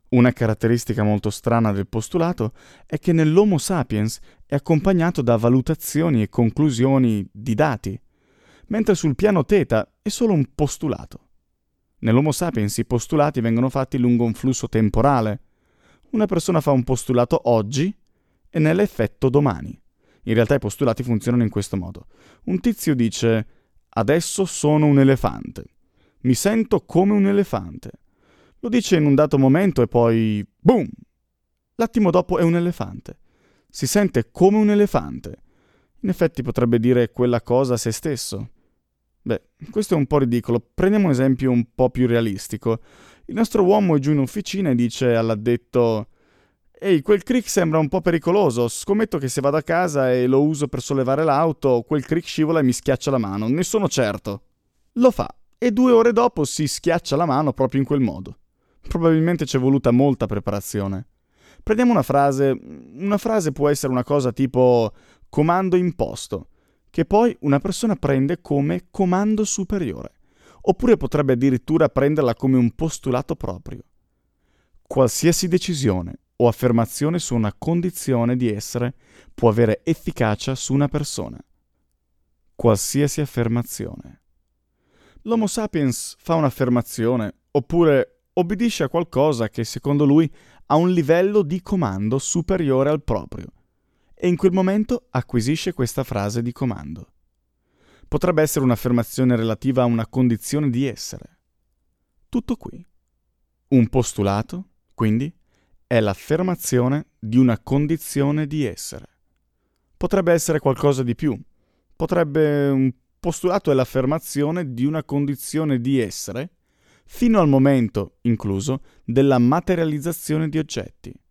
Una caratteristica molto strana del postulato è che nell'Homo sapiens è accompagnato da valutazioni e conclusioni di dati, mentre sul piano θ è solo un postulato. Nell'Homo sapiens i postulati vengono fatti lungo un flusso temporale. Una persona fa un postulato oggi e ne l'effetto domani. In realtà i postulati funzionano in questo modo. Un tizio dice: adesso sono un elefante. Mi sento come un elefante. Lo dice in un dato momento e poi boom! L'attimo dopo è un elefante. Si sente come un elefante. In effetti potrebbe dire quella cosa a se stesso. Beh, questo è un po' ridicolo. Prendiamo un esempio un po' più realistico. Il nostro uomo è giù in officina e dice all'addetto: ehi, quel crick sembra un po' pericoloso. Scommetto che se vado a casa e lo uso per sollevare l'auto, quel crick scivola e mi schiaccia la mano. Ne sono certo. Lo fa e 2 ore dopo si schiaccia la mano proprio in quel modo. Probabilmente c'è voluta molta preparazione. Prendiamo una frase. Una frase può essere una cosa tipo comando imposto, che poi una persona prende come comando superiore. Oppure potrebbe addirittura prenderla come un postulato proprio. Qualsiasi decisione o affermazione su una condizione di essere può avere efficacia su una persona. Qualsiasi affermazione. L'Homo sapiens fa un'affermazione, oppure obbedisce a qualcosa che secondo lui ha un livello di comando superiore al proprio, e in quel momento acquisisce questa frase di comando. Potrebbe essere un'affermazione relativa a una condizione di essere. Tutto qui. Un postulato, quindi, è l'affermazione di una condizione di essere. Potrebbe essere qualcosa di più. Un postulato è l'affermazione di una condizione di essere fino al momento, incluso, della materializzazione di oggetti.